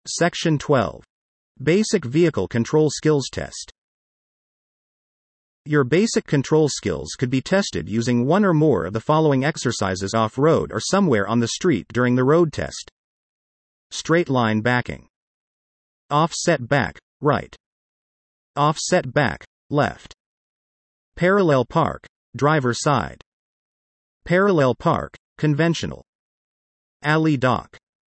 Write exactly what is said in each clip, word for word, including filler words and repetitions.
Section twelve. Basic Vehicle Control Skills Test. Your basic control skills could be tested using one or more of the following exercises off-road or somewhere on the street during the road test. Straight line backing. Offset back, right. Offset back, left. Parallel park, driver side. Parallel park, conventional. Alley dock.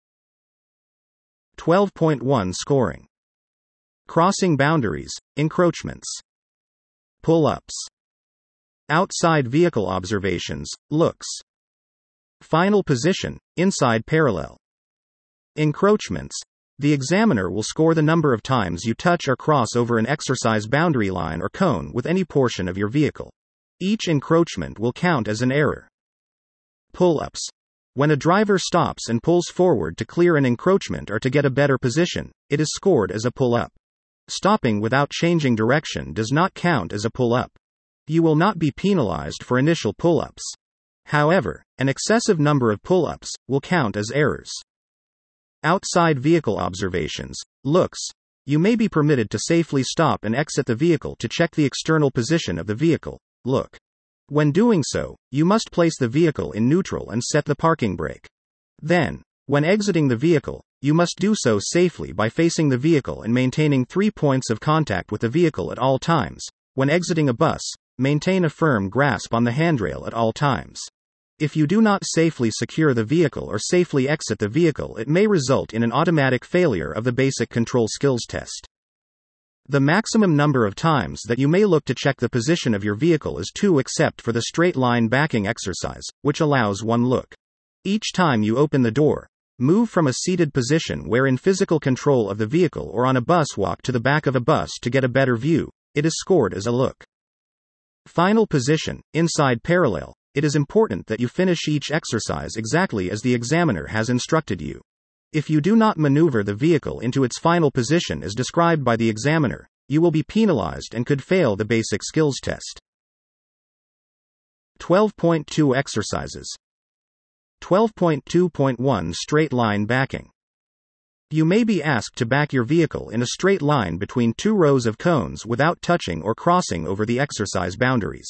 twelve point one Scoring. Crossing boundaries, encroachments. Pull-ups. Outside vehicle observations, looks. Final position, inside parallel. Encroachments. The examiner will score the number of times you touch or cross over an exercise boundary line or cone with any portion of your vehicle. Each encroachment will count as an error. Pull-ups. When a driver stops and pulls forward to clear an encroachment or to get a better position, it is scored as a pull-up. Stopping without changing direction does not count as a pull-up. You will not be penalized for initial pull-ups. However, an excessive number of pull-ups will count as errors. Outside vehicle observations, looks. You may be permitted to safely stop and exit the vehicle to check the external position of the vehicle, look. When doing so, you must place the vehicle in neutral and set the parking brake. Then, when exiting the vehicle, you must do so safely by facing the vehicle and maintaining three points of contact with the vehicle at all times. When exiting a bus, maintain a firm grasp on the handrail at all times. If you do not safely secure the vehicle or safely exit the vehicle, it may result in an automatic failure of the basic control skills test. The maximum number of times that you may look to check the position of your vehicle is two, except for the straight line backing exercise, which allows one look. Each time you open the door, move from a seated position where in physical control of the vehicle or on a bus, walk to the back of a bus to get a better view. It is scored as a look. Final position, inside parallel. It is important that you finish each exercise exactly as the examiner has instructed you. If you do not maneuver the vehicle into its final position as described by the examiner, you will be penalized and could fail the basic skills test. twelve point two Exercises. twelve point two point one Straight line backing. You may be asked to back your vehicle in a straight line between two rows of cones without touching or crossing over the exercise boundaries.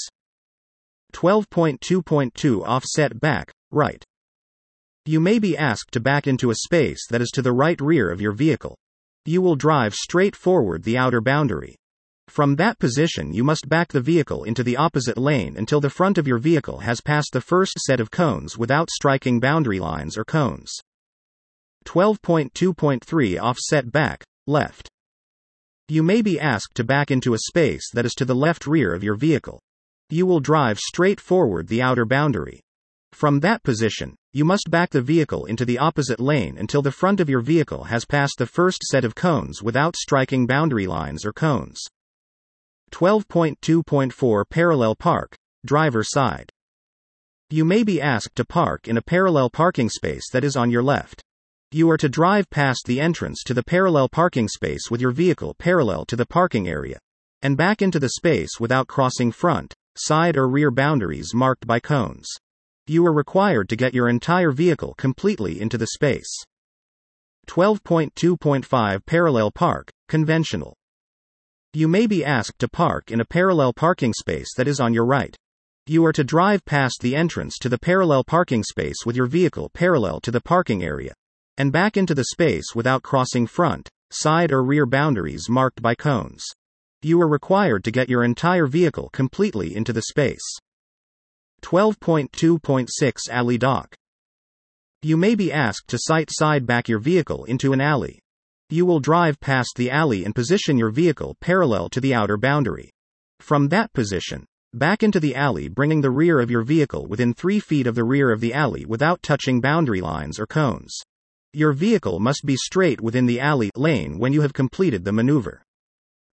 twelve point two point two Offset back, right. You may be asked to back into a space that is to the right rear of your vehicle. You will drive straight forward the outer boundary. From that position, you must back the vehicle into the opposite lane until the front of your vehicle has passed the first set of cones without striking boundary lines or cones. twelve point two point three Offset back, left. You may be asked to back into a space that is to the left rear of your vehicle. You will drive straight forward the outer boundary. From that position, you must back the vehicle into the opposite lane until the front of your vehicle has passed the first set of cones without striking boundary lines or cones. twelve point two point four Parallel park, driver side. You may be asked to park in a parallel parking space that is on your left. You are to drive past the entrance to the parallel parking space with your vehicle parallel to the parking area, and back into the space without crossing front, side or rear boundaries marked by cones. You are required to get your entire vehicle completely into the space. twelve point two point five Parallel park, conventional. You may be asked to park in a parallel parking space that is on your right. You are to drive past the entrance to the parallel parking space with your vehicle parallel to the parking area, and back into the space without crossing front, side or rear boundaries marked by cones. You are required to get your entire vehicle completely into the space. twelve point two point six Alley dock. You may be asked to side back your vehicle into an alley. You will drive past the alley and position your vehicle parallel to the outer boundary. From that position, back into the alley, bringing the rear of your vehicle within three feet of the rear of the alley without touching boundary lines or cones. Your vehicle must be straight within the alley lane when you have completed the maneuver.